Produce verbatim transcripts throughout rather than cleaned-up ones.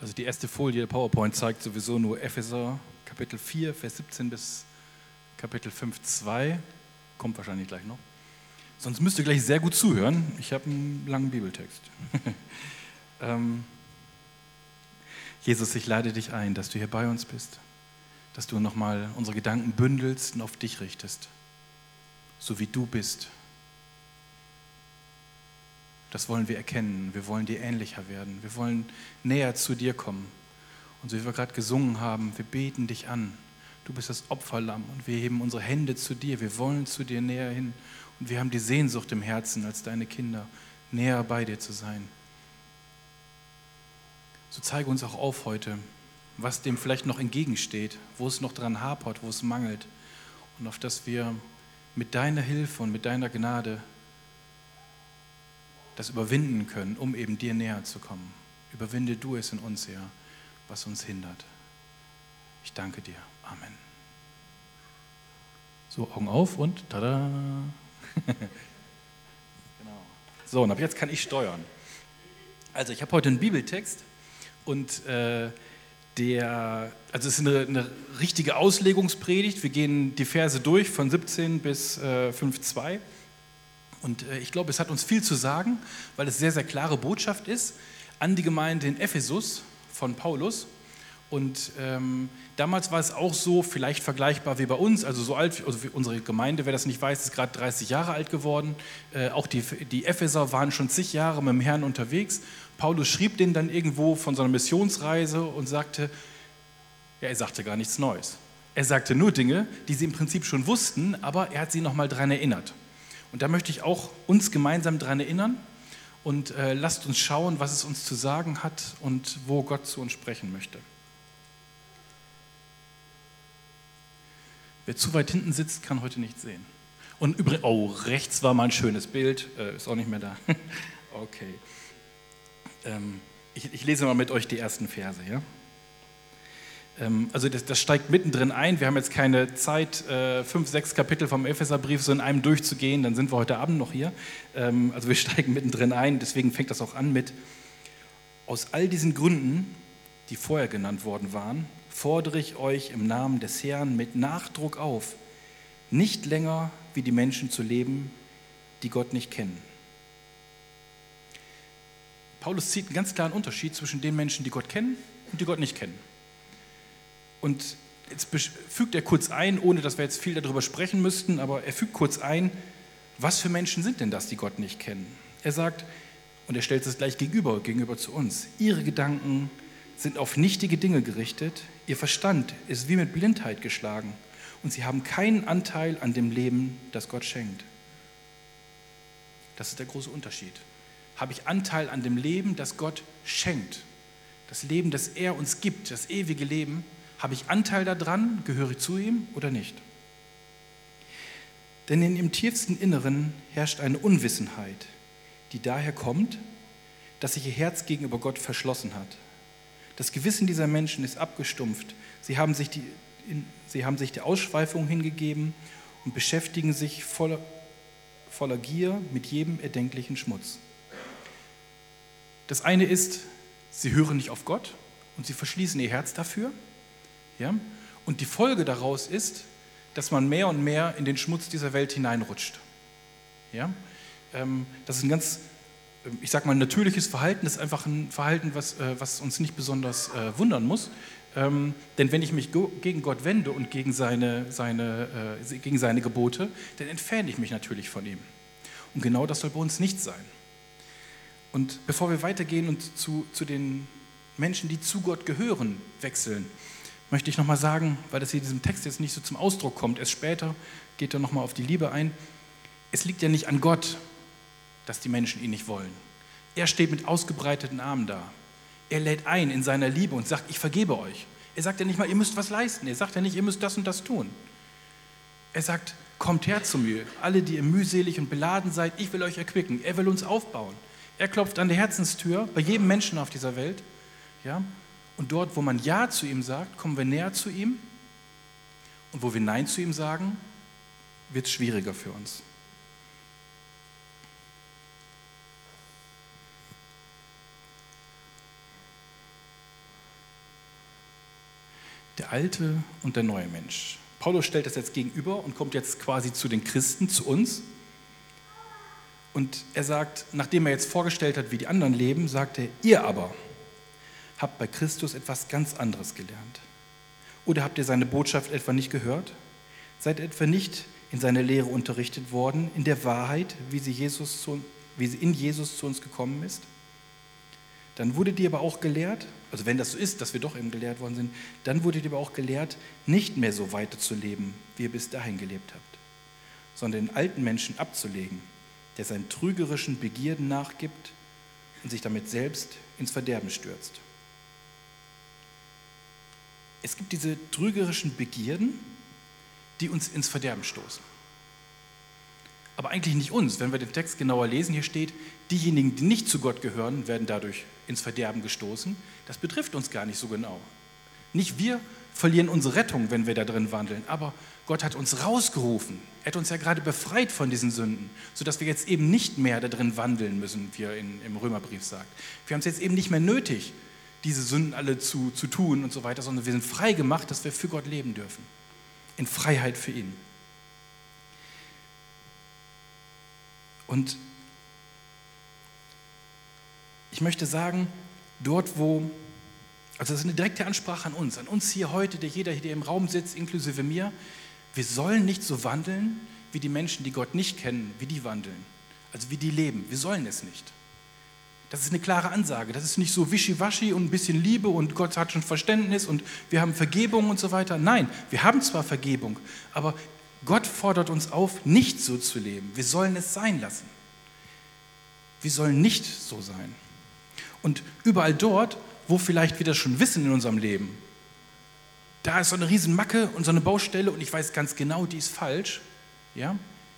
Also die erste Folie der PowerPoint zeigt sowieso nur Epheser Kapitel vier, Vers siebzehn bis Kapitel fünf, zwei. Kommt wahrscheinlich gleich noch. Sonst müsst ihr gleich sehr gut zuhören. Ich habe einen langen Bibeltext. ähm, Jesus, ich lade dich ein, dass du hier bei uns bist, dass du nochmal unsere Gedanken bündelst und auf dich richtest, so wie du bist. Das wollen wir erkennen. Wir wollen dir ähnlicher werden. Wir wollen näher zu dir kommen. Und so wie wir gerade gesungen haben, wir beten dich an. Du bist das Opferlamm und wir heben unsere Hände zu dir. Wir wollen zu dir näher hin. Und wir haben die Sehnsucht im Herzen, als deine Kinder näher bei dir zu sein. So zeige uns auch auf heute, was dem vielleicht noch entgegensteht, wo es noch dran hapert, wo es mangelt. Und auf das wir mit deiner Hilfe und mit deiner Gnade das überwinden können, um eben dir näher zu kommen. Überwinde du es in uns, Herr, was uns hindert. Ich danke dir. Amen. So, Augen auf und tada. Genau. So, und ab jetzt kann ich steuern. Also ich habe heute einen Bibeltext und äh, der, also es ist eine, eine richtige Auslegungspredigt. Wir gehen die Verse durch von siebzehn bis äh, fünf Komma zwei. Und ich glaube, es hat uns viel zu sagen, weil es sehr, sehr klare Botschaft ist an die Gemeinde in Ephesus von Paulus. Und ähm, damals war es auch so, vielleicht vergleichbar wie bei uns, also so alt, also unsere Gemeinde, wer das nicht weiß, ist gerade dreißig Jahre alt geworden. Äh, auch die, die Epheser waren schon zig Jahre mit dem Herrn unterwegs. Paulus schrieb denen dann irgendwo von so einer Missionsreise und sagte, ja, er sagte gar nichts Neues. Er sagte nur Dinge, die sie im Prinzip schon wussten, aber er hat sie nochmal daran erinnert. Und da möchte ich auch uns gemeinsam daran erinnern und äh, lasst uns schauen, was es uns zu sagen hat und wo Gott zu uns sprechen möchte. Wer zu weit hinten sitzt, kann heute nichts sehen. Und übrigens, oh, rechts war mal ein schönes Bild, äh, ist auch nicht mehr da. Okay. Ähm, ich, ich lese mal mit euch die ersten Verse, ja? Also das, das steigt mittendrin ein. Wir haben jetzt keine Zeit, äh, fünf, sechs Kapitel vom Epheserbrief so in einem durchzugehen, dann sind wir heute Abend noch hier. Ähm, also wir steigen mittendrin ein, deswegen fängt das auch an mit: Aus all diesen Gründen, die vorher genannt worden waren, fordere ich euch im Namen des Herrn mit Nachdruck auf, nicht länger wie die Menschen zu leben, die Gott nicht kennen. Paulus zieht einen ganz klaren Unterschied zwischen den Menschen, die Gott kennen und die Gott nicht kennen. Und jetzt fügt er kurz ein, ohne dass wir jetzt viel darüber sprechen müssten, aber er fügt kurz ein, was für Menschen sind denn das, die Gott nicht kennen? Er sagt, und er stellt es gleich gegenüber, gegenüber zu uns, ihre Gedanken sind auf nichtige Dinge gerichtet, ihr Verstand ist wie mit Blindheit geschlagen und sie haben keinen Anteil an dem Leben, das Gott schenkt. Das ist der große Unterschied. Habe ich Anteil an dem Leben, das Gott schenkt? Das Leben, das er uns gibt, das ewige Leben. Habe ich Anteil daran? Gehöre ich zu ihm oder nicht? Denn in ihrem tiefsten Inneren herrscht eine Unwissenheit, die daher kommt, dass sich ihr Herz gegenüber Gott verschlossen hat. Das Gewissen dieser Menschen ist abgestumpft. Sie haben sich, die, in, sie haben sich der Ausschweifung hingegeben und beschäftigen sich voller, voller Gier mit jedem erdenklichen Schmutz. Das eine ist, sie hören nicht auf Gott und sie verschließen ihr Herz dafür. Ja? Und die Folge daraus ist, dass man mehr und mehr in den Schmutz dieser Welt hineinrutscht. Ja? Ähm, das ist ein ganz, ich sag mal, natürliches Verhalten. Das ist einfach ein Verhalten, was, äh, was uns nicht besonders äh, wundern muss. Ähm, denn wenn ich mich go- gegen Gott wende und gegen seine, seine, äh, gegen seine Gebote, dann entferne ich mich natürlich von ihm. Und genau das soll bei uns nicht sein. Und bevor wir weitergehen und zu, zu den Menschen, die zu Gott gehören, wechseln, möchte ich nochmal sagen, weil das hier in diesem Text jetzt nicht so zum Ausdruck kommt, erst später geht er nochmal auf die Liebe ein. Es liegt ja nicht an Gott, dass die Menschen ihn nicht wollen. Er steht mit ausgebreiteten Armen da. Er lädt ein in seiner Liebe und sagt, ich vergebe euch. Er sagt ja nicht mal, ihr müsst was leisten. Er sagt ja nicht, ihr müsst das und das tun. Er sagt, kommt her zu mir, alle, die ihr mühselig und beladen seid, ich will euch erquicken. Er will uns aufbauen. Er klopft an der Herzenstür bei jedem Menschen auf dieser Welt. Ja? Und dort, wo man Ja zu ihm sagt, kommen wir näher zu ihm. Und wo wir Nein zu ihm sagen, wird es schwieriger für uns. Der alte und der neue Mensch. Paulus stellt das jetzt gegenüber und kommt jetzt quasi zu den Christen, zu uns. Und er sagt, nachdem er jetzt vorgestellt hat, wie die anderen leben, sagt er, ihr aber habt bei Christus etwas ganz anderes gelernt. Oder habt ihr seine Botschaft etwa nicht gehört? Seid etwa nicht in seiner Lehre unterrichtet worden, in der Wahrheit, wie sie, Jesus zu, wie sie in Jesus zu uns gekommen ist? Dann wurdet ihr aber auch gelehrt, also wenn das so ist, dass wir doch eben gelehrt worden sind, dann wurdet ihr aber auch gelehrt, nicht mehr so weiter zu leben, wie ihr bis dahin gelebt habt, sondern den alten Menschen abzulegen, der seinen trügerischen Begierden nachgibt und sich damit selbst ins Verderben stürzt. Es gibt diese trügerischen Begierden, die uns ins Verderben stoßen. Aber eigentlich nicht uns. Wenn wir den Text genauer lesen, hier steht, diejenigen, die nicht zu Gott gehören, werden dadurch ins Verderben gestoßen. Das betrifft uns gar nicht so genau. Nicht wir verlieren unsere Rettung, wenn wir da drin wandeln, aber Gott hat uns rausgerufen. Er hat uns ja gerade befreit von diesen Sünden, sodass wir jetzt eben nicht mehr da drin wandeln müssen, wie er in, im Römerbrief sagt. Wir haben es jetzt eben nicht mehr nötig, diese Sünden alle zu, zu tun und so weiter, sondern wir sind frei gemacht, dass wir für Gott leben dürfen. In Freiheit für ihn. Und ich möchte sagen, dort wo, also das ist eine direkte Ansprache an uns, an uns hier heute, der jeder, der im Raum sitzt, inklusive mir, wir sollen nicht so wandeln, wie die Menschen, die Gott nicht kennen, wie die wandeln, also wie die leben. Wir sollen es nicht. Das ist eine klare Ansage. Das ist nicht so wischiwaschi und ein bisschen Liebe und Gott hat schon Verständnis und wir haben Vergebung und so weiter. Nein, wir haben zwar Vergebung, aber Gott fordert uns auf, nicht so zu leben. Wir sollen es sein lassen. Wir sollen nicht so sein. Und überall dort, wo vielleicht wir das schon wissen in unserem Leben, da ist so eine riesen Macke und so eine Baustelle und ich weiß ganz genau, die ist falsch, ja,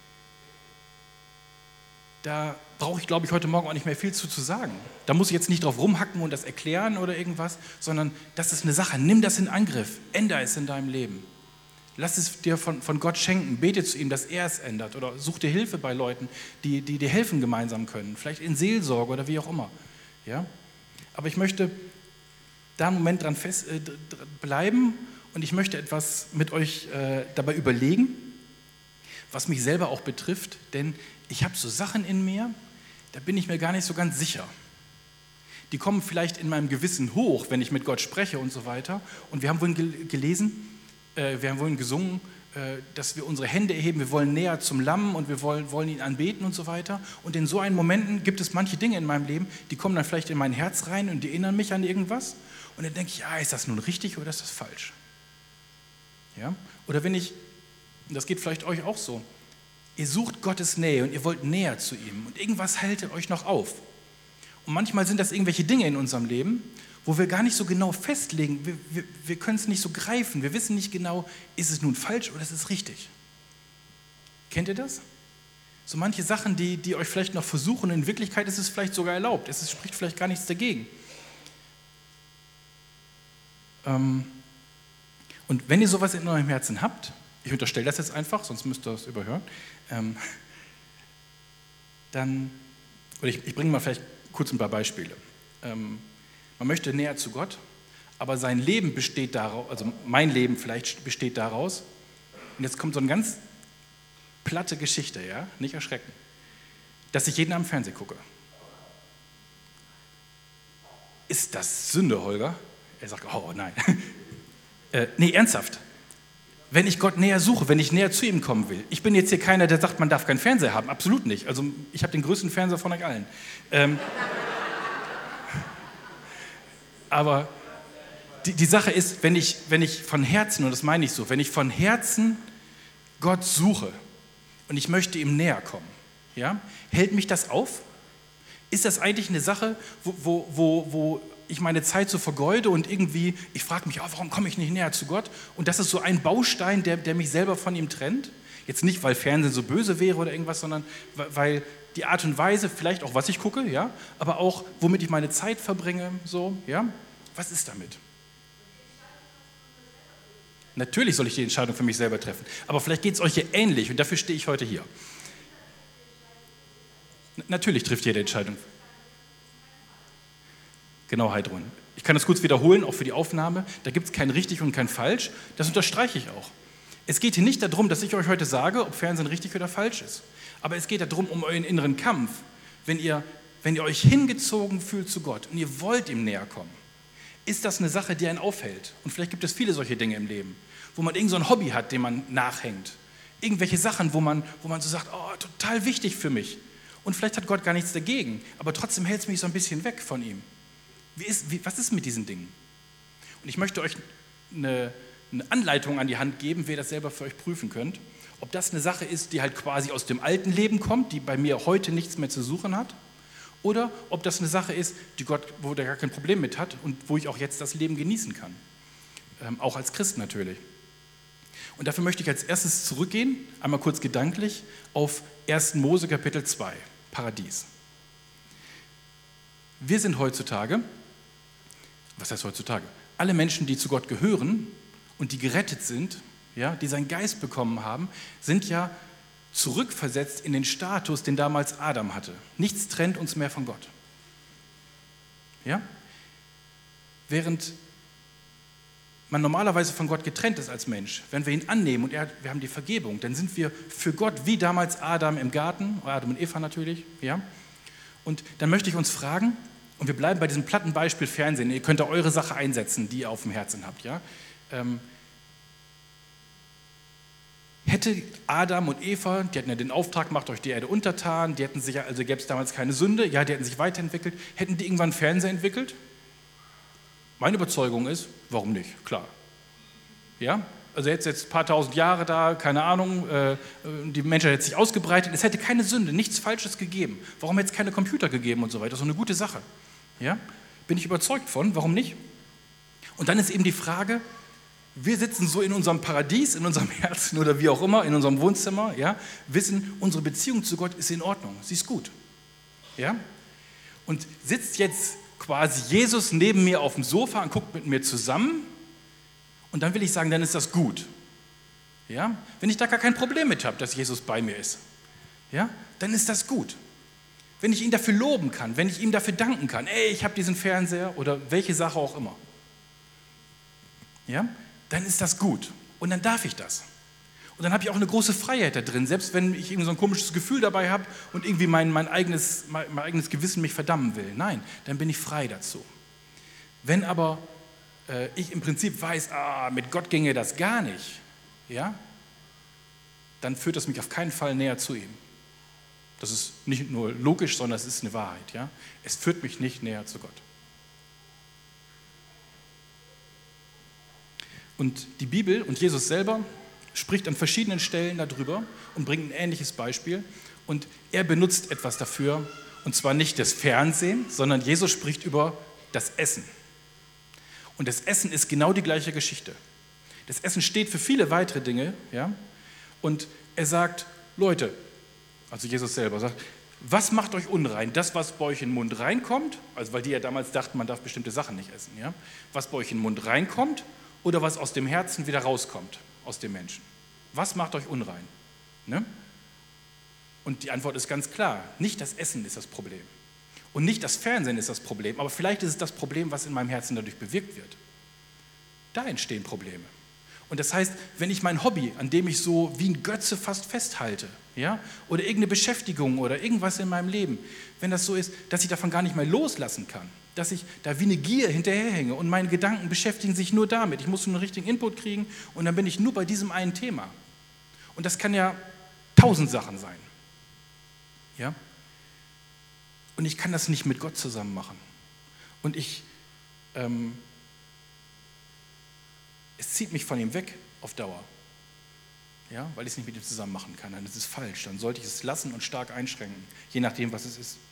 da brauche ich, glaube ich, heute Morgen auch nicht mehr viel zu, zu sagen. Da muss ich jetzt nicht drauf rumhacken und das erklären oder irgendwas, sondern das ist eine Sache. Nimm das in Angriff. Ändere es in deinem Leben. Lass es dir von, von Gott schenken. Bete zu ihm, dass er es ändert. Oder such dir Hilfe bei Leuten, die, die dir helfen gemeinsam können. Vielleicht in Seelsorge oder wie auch immer. Ja? Aber ich möchte da einen Moment dran fest, äh, bleiben und ich möchte etwas mit euch äh, dabei überlegen, was mich selber auch betrifft, denn ich habe so Sachen in mir, da bin ich mir gar nicht so ganz sicher. Die kommen vielleicht in meinem Gewissen hoch, wenn ich mit Gott spreche und so weiter. Und wir haben vorhin gelesen, äh, wir haben vorhin gesungen, äh, dass wir unsere Hände erheben, wir wollen näher zum Lamm und wir wollen, wollen ihn anbeten und so weiter. Und in so einen Momenten gibt es manche Dinge in meinem Leben, die kommen dann vielleicht in mein Herz rein und die erinnern mich an irgendwas. Und dann denke ich, ja, ist das nun richtig oder ist das falsch? Ja? Oder wenn ich, das geht vielleicht euch auch so, ihr sucht Gottes Nähe und ihr wollt näher zu ihm und irgendwas hält euch noch auf. Und manchmal sind das irgendwelche Dinge in unserem Leben, wo wir gar nicht so genau festlegen, wir, wir, wir können es nicht so greifen, wir wissen nicht genau, ist es nun falsch oder ist es richtig. Kennt ihr das? So manche Sachen, die, die euch vielleicht noch versuchen, in Wirklichkeit ist es vielleicht sogar erlaubt, es spricht vielleicht gar nichts dagegen. Ähm, und wenn ihr sowas in eurem Herzen habt, ich unterstelle das jetzt einfach, sonst müsst ihr es überhören, ähm, dann, oder ich, ich bringe mal vielleicht kurz ein paar Beispiele. Ähm, man möchte näher zu Gott, aber sein Leben besteht daraus, also mein Leben vielleicht besteht daraus, und jetzt kommt so eine ganz platte Geschichte, ja, nicht erschrecken, dass ich jeden Abend Fernsehen gucke. Ist das Sünde, Holger? Er sagt, oh nein. äh, nee, ernsthaft. Wenn ich Gott näher suche, wenn ich näher zu ihm kommen will. Ich bin jetzt hier keiner, der sagt, man darf keinen Fernseher haben. Absolut nicht. Also ich habe den größten Fernseher von euch allen. Ähm, aber die, die Sache ist, wenn ich, wenn ich von Herzen, und das meine ich so, wenn ich von Herzen Gott suche und ich möchte ihm näher kommen, ja, hält mich das auf? Ist das eigentlich eine Sache, wo, wo, wo, wo ich meine Zeit so vergeude und irgendwie, ich frage mich, oh, warum komme ich nicht näher zu Gott? Und das ist so ein Baustein, der, der mich selber von ihm trennt. Jetzt nicht, weil Fernsehen so böse wäre oder irgendwas, sondern weil die Art und Weise, vielleicht auch was ich gucke, ja, aber auch womit ich meine Zeit verbringe, so, ja. Was ist damit? Natürlich soll ich die Entscheidung für mich selber treffen, aber vielleicht geht es euch hier ähnlich und dafür stehe ich heute hier. N- Natürlich trifft jede Entscheidung. Genau, Heidrun. Ich kann das kurz wiederholen, auch für die Aufnahme. Da gibt es kein richtig und kein falsch. Das unterstreiche ich auch. Es geht hier nicht darum, dass ich euch heute sage, ob Fernsehen richtig oder falsch ist. Aber es geht darum, um euren inneren Kampf. Wenn ihr, wenn ihr euch hingezogen fühlt zu Gott und ihr wollt ihm näher kommen, ist das eine Sache, die einen aufhält. Und vielleicht gibt es viele solche Dinge im Leben, wo man irgend so ein Hobby hat, dem man nachhängt. Irgendwelche Sachen, wo man, wo man so sagt, oh, total wichtig für mich. Und vielleicht hat Gott gar nichts dagegen, aber trotzdem hält es mich so ein bisschen weg von ihm. Wie ist, wie, was ist mit diesen Dingen? Und ich möchte euch eine, eine Anleitung an die Hand geben, wie ihr das selber für euch prüfen könnt. Ob das eine Sache ist, die halt quasi aus dem alten Leben kommt, die bei mir heute nichts mehr zu suchen hat. Oder ob das eine Sache ist, die Gott, wo der gar kein Problem mit hat und wo ich auch jetzt das Leben genießen kann. Ähm, auch als Christ natürlich. Und dafür möchte ich als erstes zurückgehen, einmal kurz gedanklich, auf ersten Mose Kapitel zwei, Paradies. Wir sind heutzutage, was heißt heutzutage? Alle Menschen, die zu Gott gehören und die gerettet sind, ja, die seinen Geist bekommen haben, sind ja zurückversetzt in den Status, den damals Adam hatte. Nichts trennt uns mehr von Gott. Ja? Während man normalerweise von Gott getrennt ist als Mensch, wenn wir ihn annehmen und er, wir haben die Vergebung, dann sind wir für Gott wie damals Adam im Garten, Adam und Eva natürlich. Ja? Und dann möchte ich uns fragen, und wir bleiben bei diesem platten Beispiel Fernsehen, ihr könnt da eure Sache einsetzen, die ihr auf dem Herzen habt. Ja? Ähm, Hätte Adam und Eva, die hatten ja den Auftrag, macht euch die Erde untertan, die hätten sich, also gäbe es damals keine Sünde, ja, die hätten sich weiterentwickelt, hätten die irgendwann Fernseher entwickelt? Meine Überzeugung ist, warum nicht? Klar. Ja, also jetzt jetzt ein paar tausend Jahre da, keine Ahnung, äh, die Menschheit hätte sich ausgebreitet, es hätte keine Sünde, nichts Falsches gegeben. Warum hätte es keine Computer gegeben und so weiter? Das ist doch eine gute Sache. Ja, bin ich überzeugt von, warum nicht? Und dann ist eben die Frage, wir sitzen so in unserem Paradies, in unserem Herzen oder wie auch immer, in unserem Wohnzimmer, ja, wissen, unsere Beziehung zu Gott ist in Ordnung, sie ist gut. Ja? Und sitzt jetzt quasi Jesus neben mir auf dem Sofa und guckt mit mir zusammen und dann will ich sagen, dann ist das gut. Ja? Wenn ich da gar kein Problem mit habe, dass Jesus bei mir ist, ja, dann ist das gut. Wenn ich ihn dafür loben kann, wenn ich ihm dafür danken kann, ey, ich habe diesen Fernseher oder welche Sache auch immer. Ja? Dann ist das gut. Und dann darf ich das. Und dann habe ich auch eine große Freiheit da drin, selbst wenn ich irgendwie so ein komisches Gefühl dabei habe und irgendwie mein, mein, eigenes, mein, mein eigenes Gewissen mich verdammen will. Nein, dann bin ich frei dazu. Wenn aber äh, ich im Prinzip weiß, ah, mit Gott ginge das gar nicht, ja, dann führt das mich auf keinen Fall näher zu ihm. Das ist nicht nur logisch, sondern es ist eine Wahrheit. Ja? Es führt mich nicht näher zu Gott. Und die Bibel und Jesus selber spricht an verschiedenen Stellen darüber und bringt ein ähnliches Beispiel. Und er benutzt etwas dafür, und zwar nicht das Fernsehen, sondern Jesus spricht über das Essen. Und das Essen ist genau die gleiche Geschichte. Das Essen steht für viele weitere Dinge. Ja? Und er sagt, Leute, also Jesus selber sagt, was macht euch unrein? Das, was bei euch in den Mund reinkommt, also weil die ja damals dachten, man darf bestimmte Sachen nicht essen. Ja? Was bei euch in den Mund reinkommt, oder was aus dem Herzen wieder rauskommt, aus dem Menschen. Was macht euch unrein? Ne? Und die Antwort ist ganz klar, nicht das Essen ist das Problem. Und nicht das Fernsehen ist das Problem, aber vielleicht ist es das Problem, was in meinem Herzen dadurch bewirkt wird. Da entstehen Probleme. Und das heißt, wenn ich mein Hobby, an dem ich so wie ein Götze fast festhalte, ja, oder irgendeine Beschäftigung oder irgendwas in meinem Leben, wenn das so ist, dass ich davon gar nicht mehr loslassen kann, dass ich da wie eine Gier hinterherhänge und meine Gedanken beschäftigen sich nur damit. Ich muss nur einen richtigen Input kriegen und dann bin ich nur bei diesem einen Thema. Und das kann ja tausend Sachen sein. Ja? Und ich kann das nicht mit Gott zusammen machen. Und ich, ähm, es zieht mich von ihm weg auf Dauer. Ja? Weil ich es nicht mit ihm zusammen machen kann. Dann ist es falsch. Dann sollte ich es lassen und stark einschränken, je nachdem, was es ist.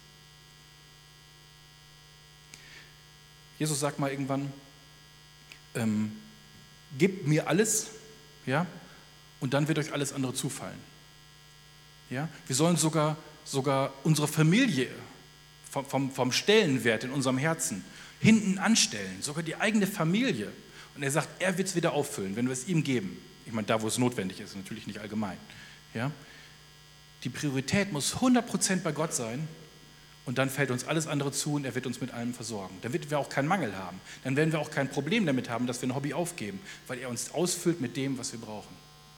Jesus sagt mal irgendwann, ähm, gebt mir alles, ja, und dann wird euch alles andere zufallen. Ja? Wir sollen sogar, sogar unsere Familie vom, vom, vom Stellenwert in unserem Herzen hinten anstellen, sogar die eigene Familie. Und er sagt, er wird es wieder auffüllen, wenn wir es ihm geben. Ich meine, da, wo es notwendig ist, natürlich nicht allgemein. Ja? Die Priorität muss hundert Prozent bei Gott sein Und dann fällt uns alles andere zu und er wird uns mit allem versorgen. Dann werden wir auch keinen Mangel haben. Dann werden wir auch kein Problem damit haben, dass wir ein Hobby aufgeben, weil er uns ausfüllt mit dem, was wir brauchen.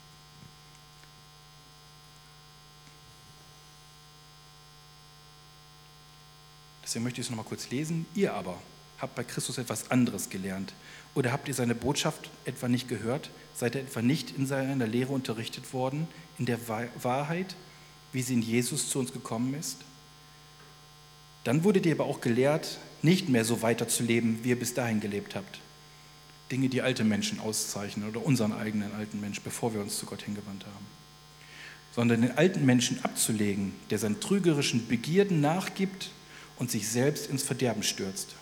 Deswegen möchte ich es nochmal kurz lesen. Ihr aber habt bei Christus etwas anderes gelernt. Oder habt ihr seine Botschaft etwa nicht gehört? Seid ihr etwa nicht in seiner Lehre unterrichtet worden, in der Wahrheit, wie sie in Jesus zu uns gekommen ist? Dann wurdet ihr aber auch gelehrt, nicht mehr so weiterzuleben, wie ihr bis dahin gelebt habt. Dinge, die alte Menschen auszeichnen oder unseren eigenen alten Mensch, bevor wir uns zu Gott hingewandt haben. Sondern den alten Menschen abzulegen, der seinen trügerischen Begierden nachgibt und sich selbst ins Verderben stürzt.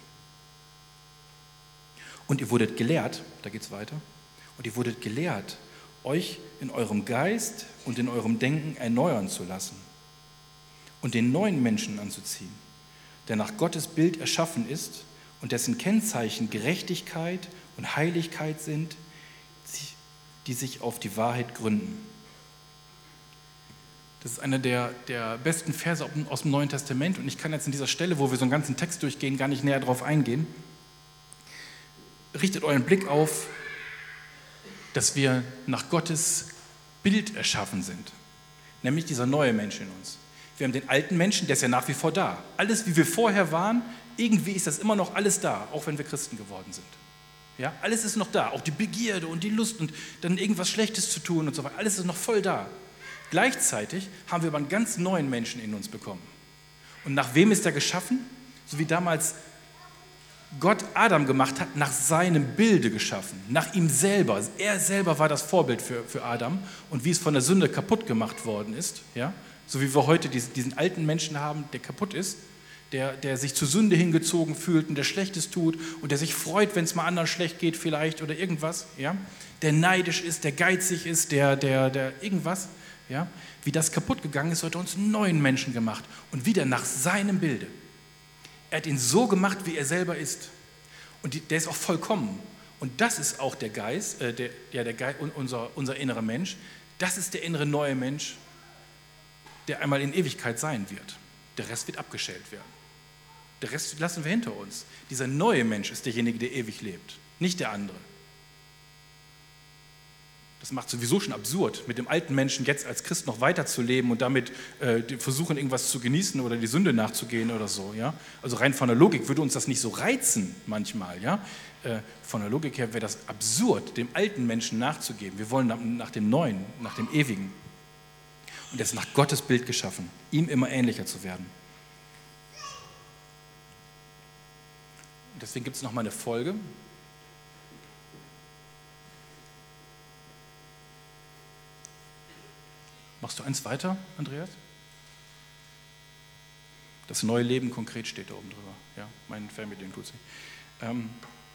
Und ihr wurdet gelehrt, da geht es weiter, und ihr wurdet gelehrt, euch in eurem Geist und in eurem Denken erneuern zu lassen und den neuen Menschen anzuziehen, der nach Gottes Bild erschaffen ist und dessen Kennzeichen Gerechtigkeit und Heiligkeit sind, die sich auf die Wahrheit gründen. Das ist einer der, der besten Verse aus dem Neuen Testament und ich kann jetzt an dieser Stelle, wo wir so einen ganzen Text durchgehen, gar nicht näher darauf eingehen. Richtet euren Blick auf, dass wir nach Gottes Bild erschaffen sind, nämlich dieser neue Mensch in uns. Wir haben den alten Menschen, der ist ja nach wie vor da. Alles, wie wir vorher waren, irgendwie ist das immer noch alles da, auch wenn wir Christen geworden sind. Ja, alles ist noch da, auch die Begierde und die Lust und dann irgendwas Schlechtes zu tun und so weiter, alles ist noch voll da. Gleichzeitig haben wir aber einen ganz neuen Menschen in uns bekommen. Und nach wem ist er geschaffen? So wie damals Gott Adam gemacht hat, nach seinem Bilde geschaffen, nach ihm selber. Er selber war das Vorbild für, für Adam und wie es von der Sünde kaputt gemacht worden ist, ja, so wie wir heute diesen, diesen alten Menschen haben, der kaputt ist, der, der sich zur Sünde hingezogen fühlt und der Schlechtes tut und der sich freut, wenn es mal anderen schlecht geht vielleicht oder irgendwas, ja, der neidisch ist, der geizig ist, der, der, der irgendwas, ja, wie das kaputt gegangen ist, hat er uns einen neuen Menschen gemacht und wieder nach seinem Bilde. Er hat ihn so gemacht, wie er selber ist und die, der ist auch vollkommen und das ist auch der Geist, äh, der, ja, der Geist, unser, unser innerer Mensch, das ist der innere neue Mensch, der einmal in Ewigkeit sein wird. Der Rest wird abgeschält werden. Der Rest lassen wir hinter uns. Dieser neue Mensch ist derjenige, der ewig lebt, nicht der andere. Das macht sowieso schon absurd, mit dem alten Menschen jetzt als Christ noch weiterzuleben und damit äh, versuchen, irgendwas zu genießen oder die Sünde nachzugehen oder so. Ja? Also rein von der Logik würde uns das nicht so reizen manchmal. Ja? Äh, von der Logik her wäre das absurd, dem alten Menschen nachzugeben. Wir wollen nach, nach dem Neuen, nach dem Ewigen. Und er ist nach Gottes Bild geschaffen, ihm immer ähnlicher zu werden. Und deswegen gibt es nochmal eine Folge. Machst du eins weiter, Andreas? Das neue Leben konkret steht da oben drüber. Ja, mein Fernmedium tut es nicht. Ähm,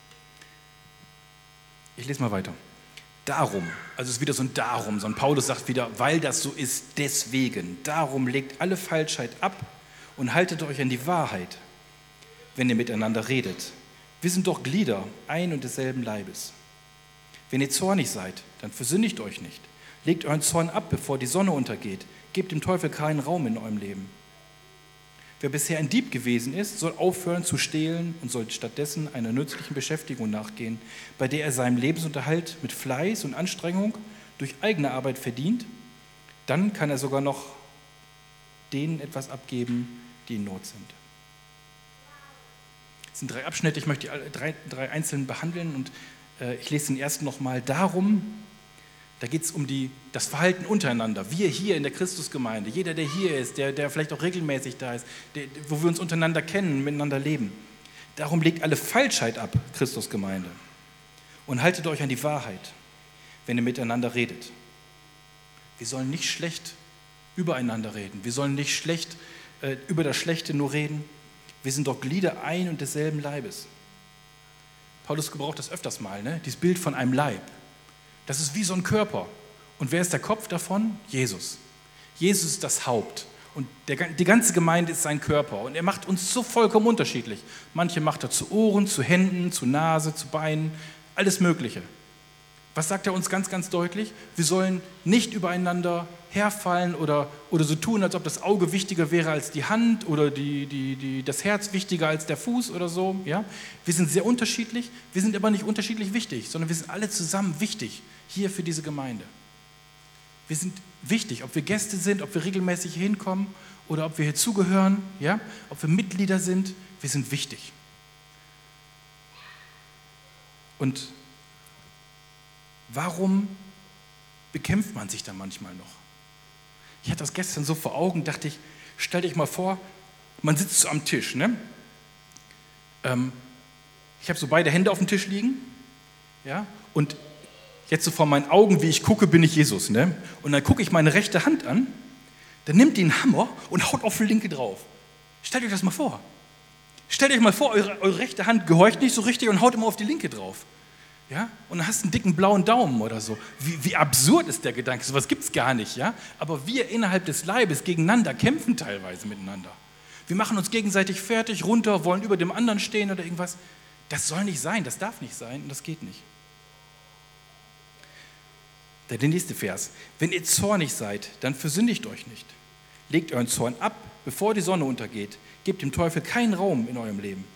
ich lese mal weiter. Darum, also es ist wieder so ein Darum, so ein Paulus sagt wieder, weil das so ist, deswegen. Darum legt alle Falschheit ab und haltet euch an die Wahrheit, wenn ihr miteinander redet. Wir sind doch Glieder ein und desselben Leibes. Wenn ihr zornig seid, dann versündigt euch nicht. Legt euren Zorn ab, bevor die Sonne untergeht. Gebt dem Teufel keinen Raum in eurem Leben. Wer bisher ein Dieb gewesen ist, soll aufhören zu stehlen und soll stattdessen einer nützlichen Beschäftigung nachgehen, bei der er seinen Lebensunterhalt mit Fleiß und Anstrengung durch eigene Arbeit verdient. Dann kann er sogar noch denen etwas abgeben, die in Not sind. Es sind drei Abschnitte, ich möchte die alle drei, drei einzeln behandeln und äh, ich lese den ersten nochmal. Darum, da geht es um die, das Verhalten untereinander. Wir hier in der Christusgemeinde, jeder, der hier ist, der, der vielleicht auch regelmäßig da ist, der, wo wir uns untereinander kennen, miteinander leben. Darum legt alle Falschheit ab, Christusgemeinde, und haltet euch an die Wahrheit, wenn ihr miteinander redet. Wir sollen nicht schlecht übereinander reden. Wir sollen nicht schlecht äh, über das Schlechte nur reden. Wir sind doch Glieder ein und desselben Leibes. Paulus gebraucht das öfters mal, ne? Dieses Bild von einem Leib. Das ist wie so ein Körper. Und wer ist der Kopf davon? Jesus. Jesus ist das Haupt. Und der, die ganze Gemeinde ist sein Körper. Und er macht uns so vollkommen unterschiedlich. Manche macht er zu Ohren, zu Händen, zu Nase, zu Beinen, alles Mögliche. Was sagt er uns ganz, ganz deutlich? Wir sollen nicht übereinander herfallen oder, oder so tun, als ob das Auge wichtiger wäre als die Hand oder die, die, die, das Herz wichtiger als der Fuß oder so. Ja? Wir sind sehr unterschiedlich, wir sind aber nicht unterschiedlich wichtig, sondern wir sind alle zusammen wichtig hier für diese Gemeinde. Wir sind wichtig, ob wir Gäste sind, ob wir regelmäßig hier hinkommen oder ob wir hier zugehören, ja? Ob wir Mitglieder sind, wir sind wichtig. Und warum bekämpft man sich da manchmal noch? Ich hatte das gestern so vor Augen, dachte ich, stell dich mal vor, man sitzt so am Tisch. Ne? Ähm, ich habe so beide Hände auf dem Tisch liegen, ja? Und jetzt so vor meinen Augen, wie ich gucke, bin ich Jesus. Ne? Und dann gucke ich meine rechte Hand an, dann nimmt die einen Hammer und haut auf die linke drauf. Stellt euch das mal vor. Stellt euch mal vor, eure, eure rechte Hand gehorcht nicht so richtig und haut immer auf die linke drauf. Ja? Und dann hast du einen dicken blauen Daumen oder so. Wie, wie absurd ist der Gedanke? So was gibt es gar nicht. Ja? Aber wir innerhalb des Leibes gegeneinander kämpfen teilweise miteinander. Wir machen uns gegenseitig fertig, runter, wollen über dem anderen stehen oder irgendwas. Das soll nicht sein, das darf nicht sein und das geht nicht. Der nächste Vers. Wenn ihr zornig seid, dann versündigt euch nicht. Legt euren Zorn ab, bevor die Sonne untergeht. Gebt dem Teufel keinen Raum in eurem Leben.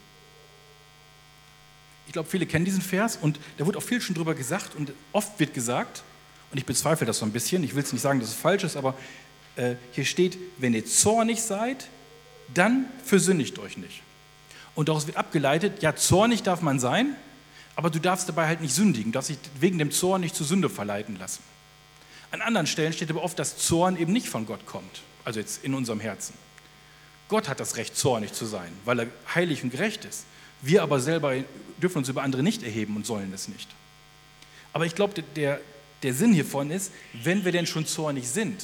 Ich glaube, viele kennen diesen Vers und da wird auch viel schon drüber gesagt und oft wird gesagt, und ich bezweifle das so ein bisschen, ich will es nicht sagen, dass es falsch ist, aber äh, hier steht, wenn ihr zornig seid, dann versündigt euch nicht. Und daraus wird abgeleitet, ja, zornig darf man sein, aber du darfst dabei halt nicht sündigen, du darfst dich wegen dem Zorn nicht zur Sünde verleiten lassen. An anderen Stellen steht aber oft, dass Zorn eben nicht von Gott kommt, also jetzt in unserem Herzen. Gott hat das Recht, zornig zu sein, weil er heilig und gerecht ist. Wir aber selber dürfen uns über andere nicht erheben und sollen es nicht. Aber ich glaube, der, der Sinn hiervon ist, wenn wir denn schon zornig sind,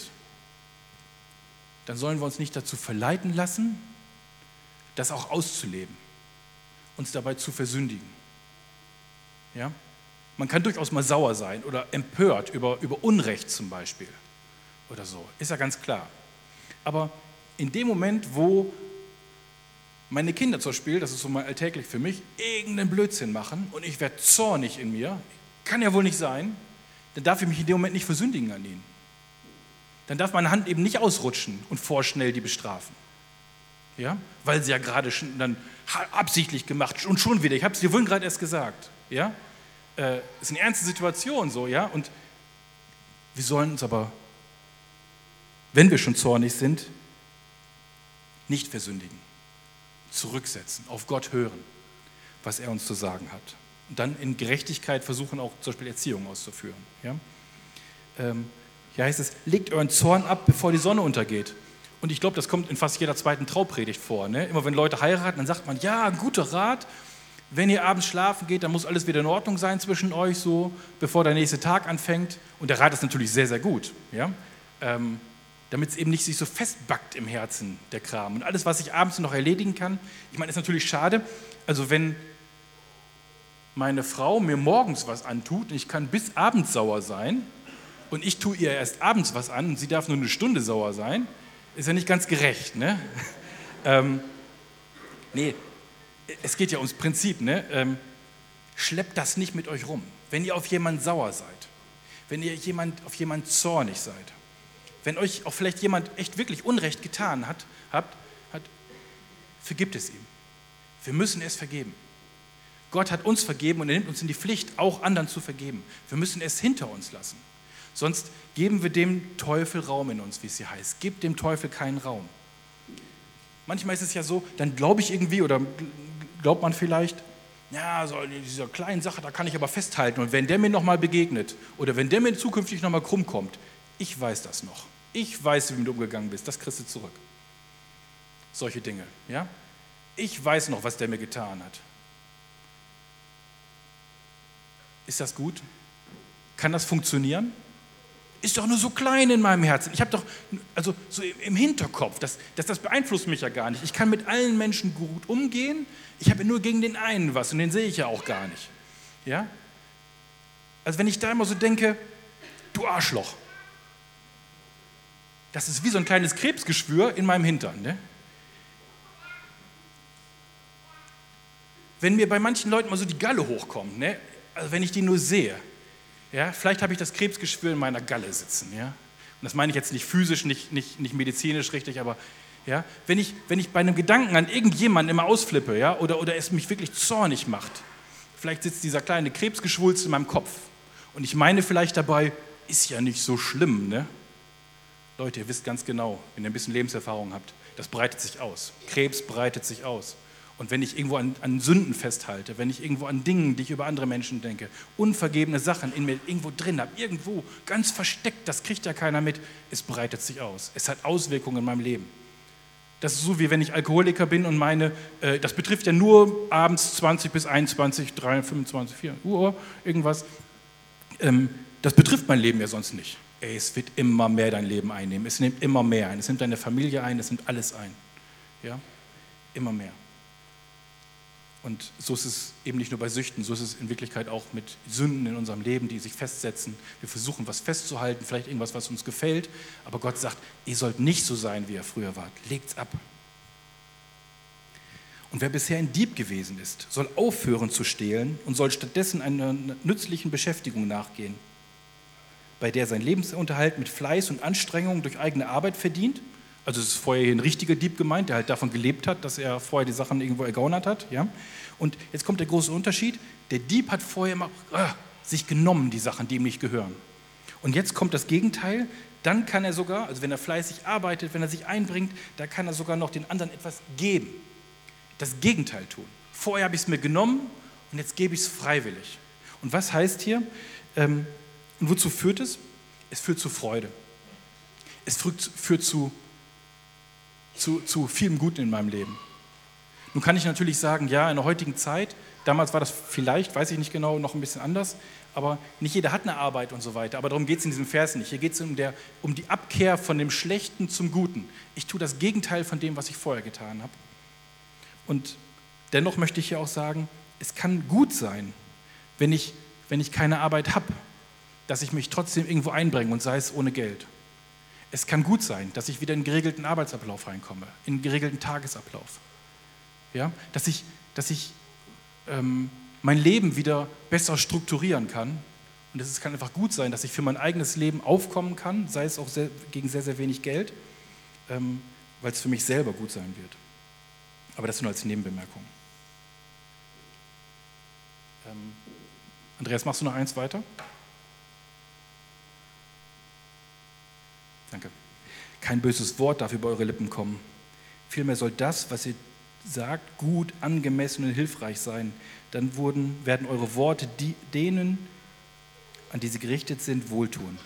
dann sollen wir uns nicht dazu verleiten lassen, das auch auszuleben, uns dabei zu versündigen. Ja? Man kann durchaus mal sauer sein oder empört über, über Unrecht zum Beispiel oder so, ist ja ganz klar. Aber in dem Moment, wo meine Kinder zum Beispiel, das ist so mal alltäglich für mich, irgendeinen Blödsinn machen und ich werde zornig in mir, kann ja wohl nicht sein, dann darf ich mich in dem Moment nicht versündigen an ihnen. Dann darf meine Hand eben nicht ausrutschen und vorschnell die bestrafen. Ja? Weil sie ja gerade schon dann absichtlich gemacht und schon wieder, ich habe es dir vorhin gerade erst gesagt. Ja? Äh, ist eine ernste Situation so, ja? Und wir sollen uns aber, wenn wir schon zornig sind, nicht versündigen. Zurücksetzen, auf Gott hören, was er uns zu sagen hat. Und dann in Gerechtigkeit versuchen, auch zum Beispiel Erziehung auszuführen. Ja? Ähm, hier heißt es, legt euren Zorn ab, bevor die Sonne untergeht. Und ich glaube, das kommt in fast jeder zweiten Traupredigt vor. Ne? Immer wenn Leute heiraten, dann sagt man, ja, ein guter Rat, wenn ihr abends schlafen geht, dann muss alles wieder in Ordnung sein zwischen euch, so, bevor der nächste Tag anfängt. Und der Rat ist natürlich sehr, sehr gut. Ja? Ähm, damit es eben nicht sich so festbackt im Herzen, der Kram. Und alles, was ich abends noch erledigen kann, ich meine, ist natürlich schade, also wenn meine Frau mir morgens was antut und ich kann bis abends sauer sein und ich tue ihr erst abends was an und sie darf nur eine Stunde sauer sein, ist ja nicht ganz gerecht. Ne? ähm, nee, es geht ja ums Prinzip. Ne? Ähm, schleppt das nicht mit euch rum. Wenn ihr auf jemanden sauer seid, wenn ihr jemand, auf jemanden zornig seid, wenn euch auch vielleicht jemand echt wirklich Unrecht getan hat, habt, hat, vergibt es ihm. Wir müssen es vergeben. Gott hat uns vergeben und er nimmt uns in die Pflicht, auch anderen zu vergeben. Wir müssen es hinter uns lassen. Sonst geben wir dem Teufel Raum in uns, wie es hier heißt. Gebt dem Teufel keinen Raum. Manchmal ist es ja so, dann glaube ich irgendwie oder glaubt man vielleicht, ja, so in dieser kleinen Sache, da kann ich aber festhalten. Und wenn der mir nochmal begegnet oder wenn der mir zukünftig nochmal krumm kommt, ich weiß das noch. Ich weiß, wie du umgegangen bist. Das kriegst du zurück. Solche Dinge. Ja? Ich weiß noch, was der mir getan hat. Ist das gut? Kann das funktionieren? Ist doch nur so klein in meinem Herzen. Ich habe doch, also so im Hinterkopf, das, das, das beeinflusst mich ja gar nicht. Ich kann mit allen Menschen gut umgehen. Ich habe nur gegen den einen was und den sehe ich ja auch gar nicht. Ja? Also wenn ich da immer so denke, du Arschloch. Das ist wie so ein kleines Krebsgeschwür in meinem Hintern. Ne? Wenn mir bei manchen Leuten mal so die Galle hochkommt, ne? Also wenn ich die nur sehe, Ja, vielleicht habe ich das Krebsgeschwür in meiner Galle sitzen. Ja? Und das meine ich jetzt nicht physisch, nicht, nicht, nicht medizinisch richtig, aber ja, wenn, ich, wenn ich bei einem Gedanken an irgendjemanden immer ausflippe, ja, oder, oder es mich wirklich zornig macht, vielleicht sitzt dieser kleine Krebsgeschwulst in meinem Kopf und ich meine vielleicht dabei, ist ja nicht so schlimm. Ne? Leute, ihr wisst ganz genau, wenn ihr ein bisschen Lebenserfahrung habt, das breitet sich aus. Krebs breitet sich aus. Und wenn ich irgendwo an, an Sünden festhalte, wenn ich irgendwo an Dingen, die ich über andere Menschen denke, unvergebene Sachen in mir irgendwo drin habe, irgendwo ganz versteckt, das kriegt ja keiner mit, es breitet sich aus. Es hat Auswirkungen in meinem Leben. Das ist so, wie wenn ich Alkoholiker bin und meine, äh, das betrifft ja nur abends zwanzig bis einundzwanzig, drei, fünfundzwanzig, vier Uhr, irgendwas. Ähm, das betrifft mein Leben ja sonst nicht. Ey, es wird immer mehr dein Leben einnehmen. Es nimmt immer mehr ein. Es nimmt deine Familie ein, es nimmt alles ein. Ja? Immer mehr. Und so ist es eben nicht nur bei Süchten, so ist es in Wirklichkeit auch mit Sünden in unserem Leben, die sich festsetzen. Wir versuchen, was festzuhalten, vielleicht irgendwas, was uns gefällt, aber Gott sagt, ihr sollt nicht so sein, wie ihr früher wart. Legt's ab. Und wer bisher ein Dieb gewesen ist, soll aufhören zu stehlen und soll stattdessen einer nützlichen Beschäftigung nachgehen, bei der sein Lebensunterhalt mit Fleiß und Anstrengung durch eigene Arbeit verdient. Also es ist vorher hier ein richtiger Dieb gemeint, der halt davon gelebt hat, dass er vorher die Sachen irgendwo ergaunert hat. Ja? Und jetzt kommt der große Unterschied. Der Dieb hat vorher immer ah, sich genommen, die Sachen, die ihm nicht gehören. Und jetzt kommt das Gegenteil. Dann kann er sogar, also wenn er fleißig arbeitet, wenn er sich einbringt, da kann er sogar noch den anderen etwas geben. Das Gegenteil tun. Vorher habe ich es mir genommen und jetzt gebe ich es freiwillig. Und was heißt hier? Ähm, und wozu führt es? Es führt zu Freude. Es führt, führt zu Zu, zu vielem Guten in meinem Leben. Nun kann ich natürlich sagen, ja, in der heutigen Zeit, damals war das vielleicht, weiß ich nicht genau, noch ein bisschen anders, aber nicht jeder hat eine Arbeit und so weiter. Aber darum geht es in diesem Vers nicht. Hier geht es um, der, um die Abkehr von dem Schlechten zum Guten. Ich tue das Gegenteil von dem, was ich vorher getan habe. Und dennoch möchte ich hier auch sagen, es kann gut sein, wenn ich, wenn ich keine Arbeit habe, dass ich mich trotzdem irgendwo einbringe und sei es ohne Geld. Es kann gut sein, dass ich wieder in einen geregelten Arbeitsablauf reinkomme, in einen geregelten Tagesablauf. Ja? Dass ich, dass ich ähm, mein Leben wieder besser strukturieren kann. Und es kann einfach gut sein, dass ich für mein eigenes Leben aufkommen kann, sei es auch sehr, gegen sehr, sehr wenig Geld, ähm, weil es für mich selber gut sein wird. Aber das nur als Nebenbemerkung. Ähm, Andreas, machst du noch eins weiter? Danke. Kein böses Wort darf über eure Lippen kommen. Vielmehr soll das, was ihr sagt, gut, angemessen und hilfreich sein. Dann wurden, werden eure Worte die, denen, an die sie gerichtet sind, wohltun.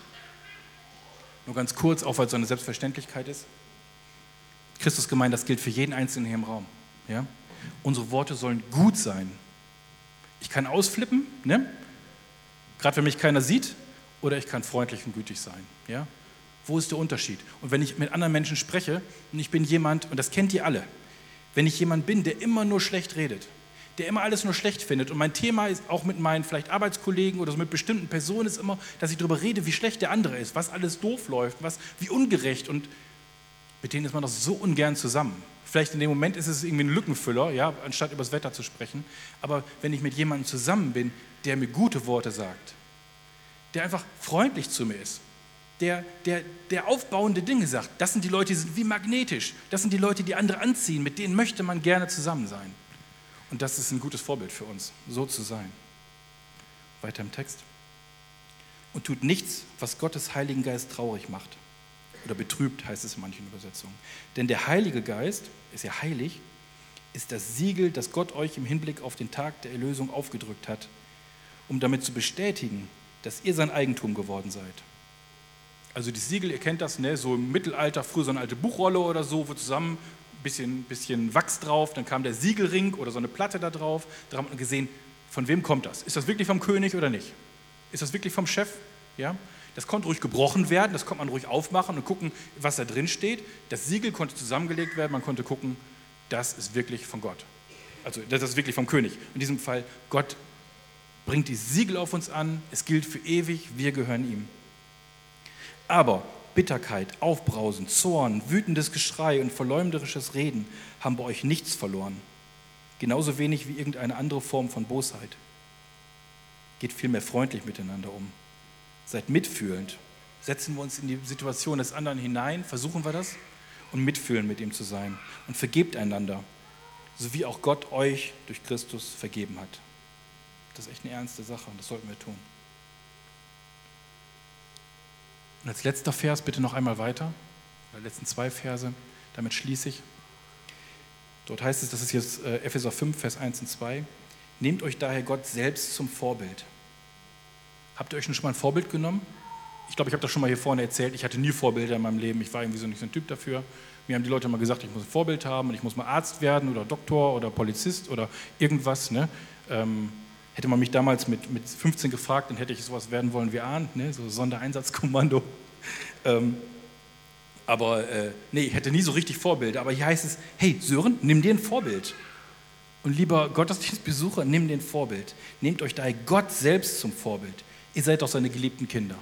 Nur ganz kurz, auch weil es so eine Selbstverständlichkeit ist. Christus gemeint, das gilt für jeden Einzelnen hier im Raum. Ja? Unsere Worte sollen gut sein. Ich kann ausflippen, ne? Gerade wenn mich keiner sieht, oder ich kann freundlich und gütig sein. Ja? Wo ist der Unterschied? Und wenn ich mit anderen Menschen spreche und ich bin jemand, und das kennt ihr alle, wenn ich jemand bin, der immer nur schlecht redet, der immer alles nur schlecht findet und mein Thema ist auch mit meinen vielleicht Arbeitskollegen oder so mit bestimmten Personen ist immer, dass ich darüber rede, wie schlecht der andere ist, was alles doof läuft, was, wie ungerecht und mit denen ist man doch so ungern zusammen. Vielleicht in dem Moment ist es irgendwie ein Lückenfüller, ja, anstatt über das Wetter zu sprechen, aber wenn ich mit jemandem zusammen bin, der mir gute Worte sagt, der einfach freundlich zu mir ist, Der, der, der aufbauende Dinge sagt, das sind die Leute, die sind wie magnetisch. Das sind die Leute, die andere anziehen, mit denen möchte man gerne zusammen sein. Und das ist ein gutes Vorbild für uns, so zu sein. Weiter im Text. Und tut nichts, was Gottes Heiligen Geist traurig macht. Oder betrübt, heißt es in manchen Übersetzungen. Denn der Heilige Geist, ist ja heilig, ist das Siegel, das Gott euch im Hinblick auf den Tag der Erlösung aufgedrückt hat, um damit zu bestätigen, dass ihr sein Eigentum geworden seid. Also das Siegel, ihr kennt das, ne? So im Mittelalter, früher so eine alte Buchrolle oder so, wo zusammen ein bisschen, bisschen Wachs drauf, dann kam der Siegelring oder so eine Platte da drauf, da hat man gesehen, von wem kommt das? Ist das wirklich vom König oder nicht? Ist das wirklich vom Chef? Ja? Das konnte ruhig gebrochen werden, das konnte man ruhig aufmachen und gucken, was da drin steht. Das Siegel konnte zusammengelegt werden, man konnte gucken, das ist wirklich von Gott. Also das ist wirklich vom König. In diesem Fall, Gott bringt die Siegel auf uns an, es gilt für ewig, wir gehören ihm. Aber Bitterkeit, Aufbrausen, Zorn, wütendes Geschrei und verleumderisches Reden haben bei euch nichts verloren. Genauso wenig wie irgendeine andere Form von Bosheit. Geht vielmehr freundlich miteinander um. Seid mitfühlend. Setzen wir uns in die Situation des anderen hinein, versuchen wir das und mitfühlend mit ihm zu sein. Und vergebt einander, so wie auch Gott euch durch Christus vergeben hat. Das ist echt eine ernste Sache und das sollten wir tun. Und als letzter Vers bitte noch einmal weiter, die letzten zwei Verse, damit schließe ich. Dort heißt es, das ist jetzt äh, Epheser fünf, Vers eins und zwei. Nehmt euch daher Gott selbst zum Vorbild. Habt ihr euch schon mal ein Vorbild genommen? Ich glaube, ich habe das schon mal hier vorne erzählt. Ich hatte nie Vorbilder in meinem Leben. Ich war irgendwie so nicht so ein Typ dafür. Mir haben die Leute mal gesagt, ich muss ein Vorbild haben und ich muss mal Arzt werden oder Doktor oder Polizist oder irgendwas. Ne? Ähm, hätte man mich damals mit, mit fünfzehn gefragt, dann hätte ich sowas werden wollen wie Arndt, ne? So Sondereinsatzkommando. ähm, aber äh, nee, ich hätte nie so richtig Vorbilder. Aber hier heißt es, hey Sören, nimm dir ein Vorbild. Und lieber Gottesdienstbesucher, nimm dir ein Vorbild. Nehmt euch daher Gott selbst zum Vorbild. Ihr seid doch seine geliebten Kinder.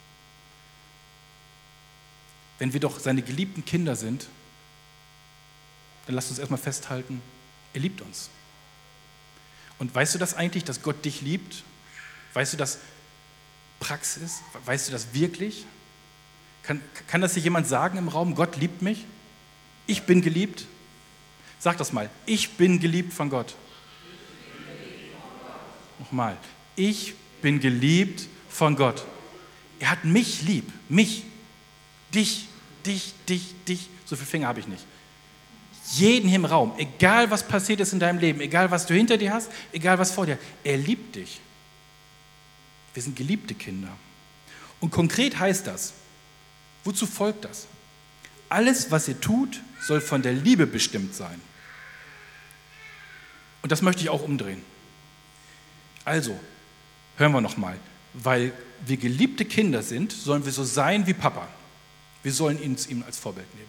Wenn wir doch seine geliebten Kinder sind, dann lasst uns erstmal festhalten, er liebt uns. Und weißt du das eigentlich, dass Gott dich liebt? Weißt du das Praxis? Weißt du das wirklich? Kann, kann das hier jemand sagen im Raum, Gott liebt mich? Ich bin geliebt? Sag das mal, ich bin geliebt von Gott. Nochmal, ich bin geliebt von Gott. Er hat mich lieb, mich. Dich, dich, dich, dich, so viele Finger habe ich nicht. Jeden hier im Raum, egal was passiert ist in deinem Leben, egal was du hinter dir hast, egal was vor dir, er liebt dich. Wir sind geliebte Kinder. Und konkret heißt das, wozu folgt das? Alles, was ihr tut, soll von der Liebe bestimmt sein. Und das möchte ich auch umdrehen. Also, hören wir nochmal, weil wir geliebte Kinder sind, sollen wir so sein wie Papa. Wir sollen uns ihm als Vorbild nehmen.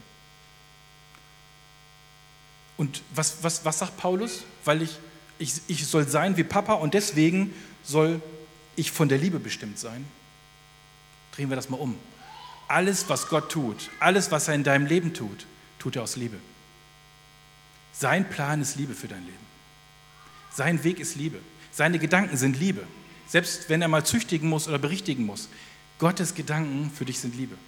Und was, was, was sagt Paulus? Weil ich, ich, ich soll sein wie Papa und deswegen soll ich von der Liebe bestimmt sein. Drehen wir das mal um. Alles, was Gott tut, alles, was er in deinem Leben tut, tut er aus Liebe. Sein Plan ist Liebe für dein Leben. Sein Weg ist Liebe. Seine Gedanken sind Liebe. Selbst wenn er mal züchtigen muss oder berichtigen muss. Gottes Gedanken für dich sind Liebe.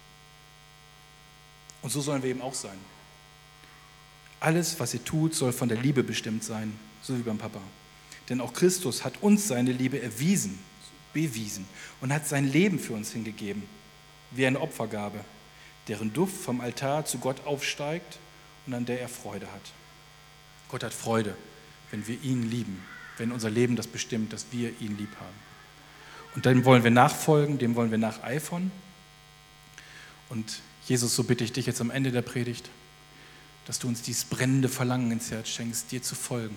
Und so sollen wir eben auch sein. Alles, was ihr tut, soll von der Liebe bestimmt sein, so wie beim Papa. Denn auch Christus hat uns seine Liebe erwiesen, bewiesen und hat sein Leben für uns hingegeben, wie eine Opfergabe, deren Duft vom Altar zu Gott aufsteigt und an der er Freude hat. Gott hat Freude, wenn wir ihn lieben, wenn unser Leben das bestimmt, dass wir ihn lieb haben. Und dem wollen wir nachfolgen, dem wollen wir nacheifern. Und Jesus, so bitte ich dich jetzt am Ende der Predigt, dass du uns dieses brennende Verlangen ins Herz schenkst, dir zu folgen.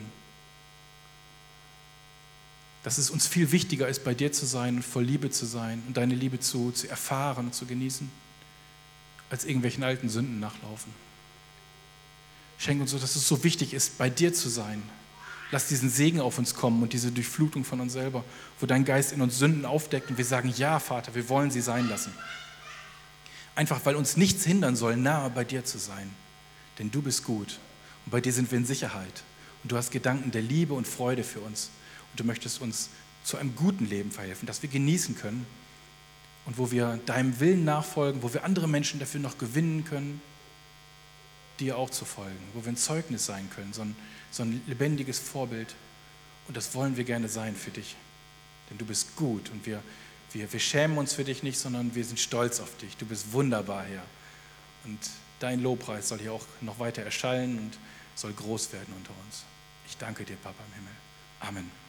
Dass es uns viel wichtiger ist, bei dir zu sein und voll Liebe zu sein und deine Liebe zu, zu erfahren und zu genießen, als irgendwelchen alten Sünden nachlaufen. Schenk uns so, dass es so wichtig ist, bei dir zu sein. Lass diesen Segen auf uns kommen und diese Durchflutung von uns selber, wo dein Geist in uns Sünden aufdeckt und wir sagen, ja, Vater, wir wollen sie sein lassen. Einfach, weil uns nichts hindern soll, nahe bei dir zu sein. Denn du bist gut und bei dir sind wir in Sicherheit. Und du hast Gedanken der Liebe und Freude für uns. Und du möchtest uns zu einem guten Leben verhelfen, das wir genießen können und wo wir deinem Willen nachfolgen, wo wir andere Menschen dafür noch gewinnen können, dir auch zu folgen, wo wir ein Zeugnis sein können, so ein, so ein lebendiges Vorbild. Und das wollen wir gerne sein für dich. Denn du bist gut und wir, wir, wir schämen uns für dich nicht, sondern wir sind stolz auf dich. Du bist wunderbar, Herr. Und dein Lobpreis soll hier auch noch weiter erschallen und soll groß werden unter uns. Ich danke dir, Papa im Himmel. Amen.